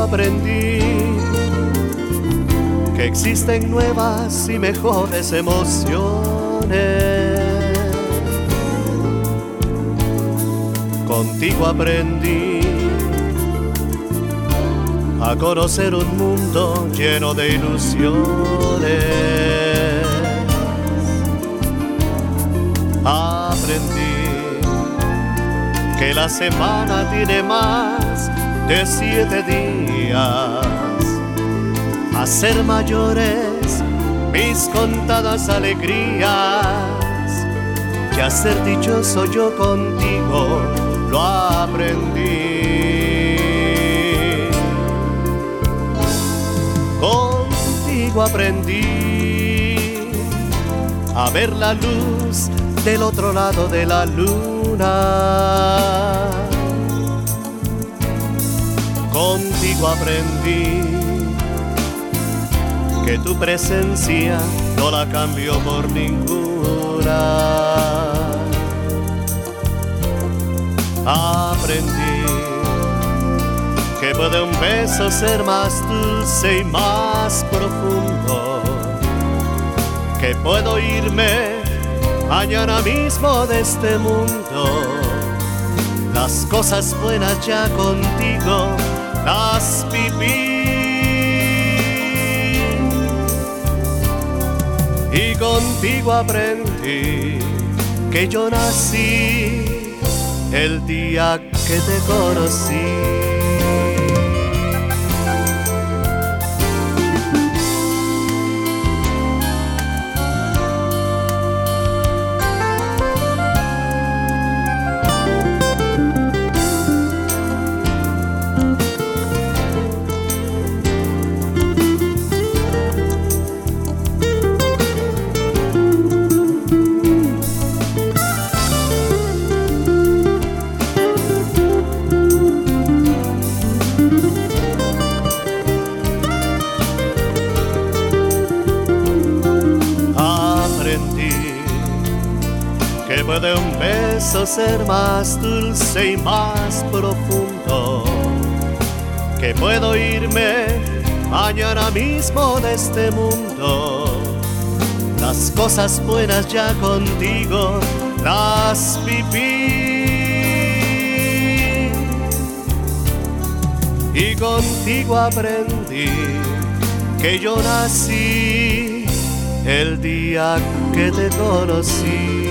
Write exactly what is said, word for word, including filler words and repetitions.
aprendí que existen nuevas y mejores emociones. Contigo aprendí a conocer un mundo lleno de ilusiones. Aprendí que la semana tiene más de siete días, a ser mayores mis contadas alegrías, que a ser dichoso yo contigo lo aprendí. Contigo aprendí a ver la luz del otro lado de la luna. Contigo aprendí que tu presencia no la cambio por ninguna. Aprendí que puede un beso ser más dulce y más profundo, que puedo irme mañana mismo de este mundo. Las cosas buenas ya contigo las viví, y contigo aprendí que yo nací el día que te conocí. Que puede un beso ser más dulce y más profundo, que puedo irme mañana mismo de este mundo. Las cosas buenas ya contigo las viví, y contigo aprendí que yo nací el día que te conocí.